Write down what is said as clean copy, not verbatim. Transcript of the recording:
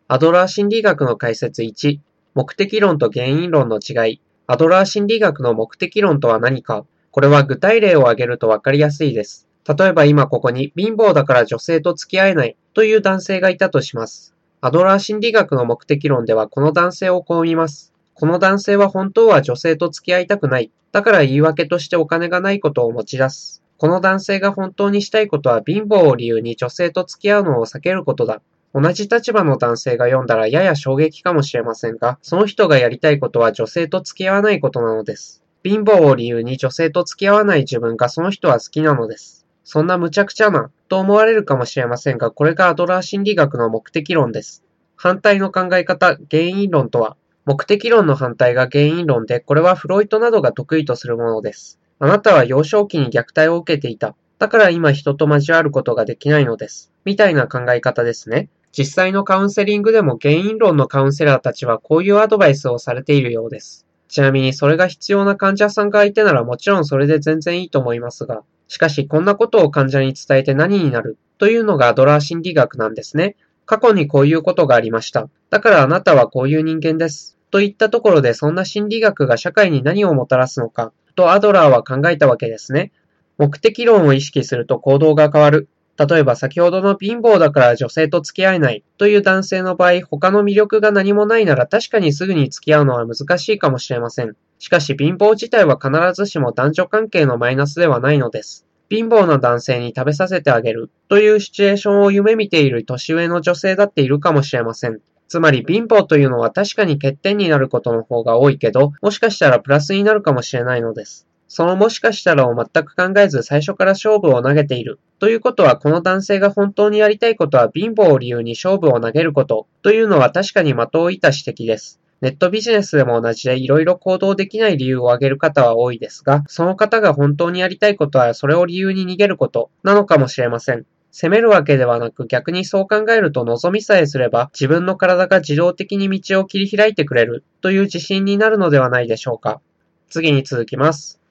アドラー心理学の解説1、目的論と原因論の違い。アドラー心理学の目的論とは何か。これは具体例を挙げるとわかりやすいです。例えば今ここに貧乏だから女性と付き合えないという男性がいたとします。アドラー心理学の目的論ではこの男性をこう言います。この男性は本当は女性と付き合いたくない。だから言い訳としてお金がないことを持ち出す。この男性が本当にしたいことは貧乏を理由に女性と付き合うのを避けることだ。同じ立場の男性が読んだらやや衝撃かもしれませんが、その人がやりたいことは女性と付き合わないことなのです。貧乏を理由に女性と付き合わない自分がその人は好きなのです。そんな無茶苦茶な、と思われるかもしれませんが、これがアドラー心理学の目的論です。反対の考え方、原因論とは、目的論の反対が原因論で、これはフロイトなどが得意とするものです。あなたは幼少期に虐待を受けていた。だから今人と交わることができないのです。みたいな考え方ですね。実際のカウンセリングでも原因論のカウンセラーたちはこういうアドバイスをされているようです。ちなみにそれが必要な患者さんがいてならもちろんそれで全然いいと思いますが、しかしこんなことを患者に伝えて何になるというのがアドラー心理学なんですね。過去にこういうことがありました。だからあなたはこういう人間です。といったところでそんな心理学が社会に何をもたらすのかとアドラーは考えたわけですね。目的論を意識すると行動が変わる。例えば先ほどの貧乏だから女性と付き合えないという男性の場合、他の魅力が何もないなら確かにすぐに付き合うのは難しいかもしれません。しかし貧乏自体は必ずしも男女関係のマイナスではないのです。貧乏な男性に食べさせてあげるというシチュエーションを夢見ている年上の女性だっているかもしれません。つまり貧乏というのは確かに欠点になることの方が多いけど、もしかしたらプラスになるかもしれないのです。そのもしかしたらを全く考えず最初から勝負を投げている。ということはこの男性が本当にやりたいことは貧乏を理由に勝負を投げること。というのは確かに的を射た指摘です。ネットビジネスでも同じでいろいろ行動できない理由を挙げる方は多いですが、その方が本当にやりたいことはそれを理由に逃げることなのかもしれません。責めるわけではなく逆にそう考えると望みさえすれば自分の体が自動的に道を切り開いてくれるという自信になるのではないでしょうか。次に続きます。